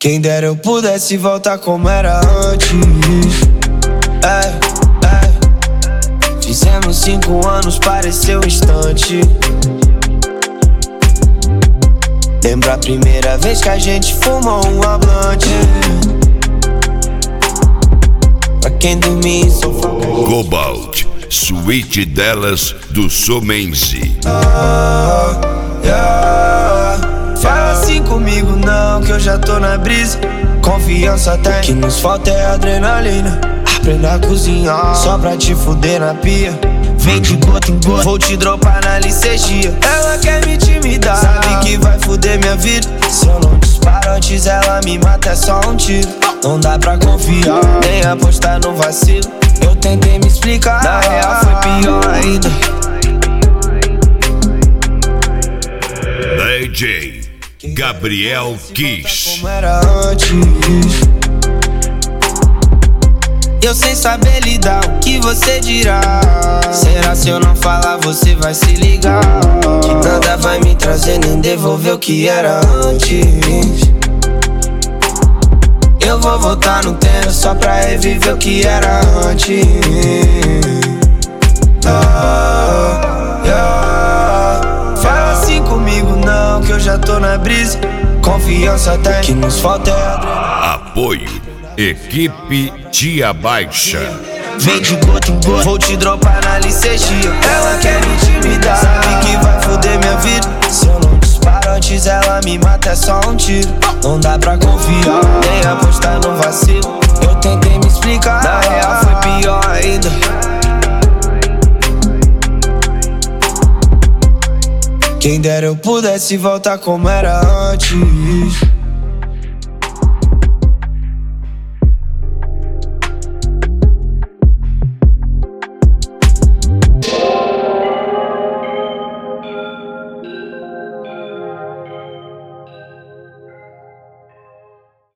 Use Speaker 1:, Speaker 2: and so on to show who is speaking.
Speaker 1: Quem dera eu pudesse voltar como era antes. Fizemos 5 anos, pareceu um instante. Lembra a primeira vez que a gente fumou um hablante. Pra quem dormir em sofá.
Speaker 2: Cobalt, suíte delas do Somenzi.
Speaker 1: Fala assim comigo não, que eu já tô na brisa. Confiança tem, o que nos falta é adrenalina. Aprenda a cozinhar, só pra te fuder na pia. Vem de gota em gota, vou te dropar na licegia. Ela quer me intimidar, sabe que vai fuder minha vida. Se eu não disparo antes, ela me mata, é só um tiro. Não dá pra confiar, nem apostar no vacilo. Eu tentei me explicar, na real foi pior ainda.
Speaker 2: DJ Gabriel Kiss.
Speaker 1: Como era antes. Eu sem saber lidar, o que você dirá? Será se eu não falar, você vai se ligar? Que nada vai me trazer nem devolver o que era antes. Eu vou voltar no tempo só pra reviver o que era antes. Fala assim comigo não, que eu já tô na brisa. Confiança tem, o que nos falta é adrenalina.
Speaker 2: Apoio Equipe Tia Baixa.
Speaker 1: Vem de gota em gota, vou te dropar na licegia. Ela quer me intimidar, sabe que vai foder minha vida. Se eu não disparo antes, ela me mata, é só um tiro. Não dá pra confiar, nem apostar no vacilo. Eu tentei me explicar, na real foi pior ainda. Quem dera eu pudesse voltar como era antes.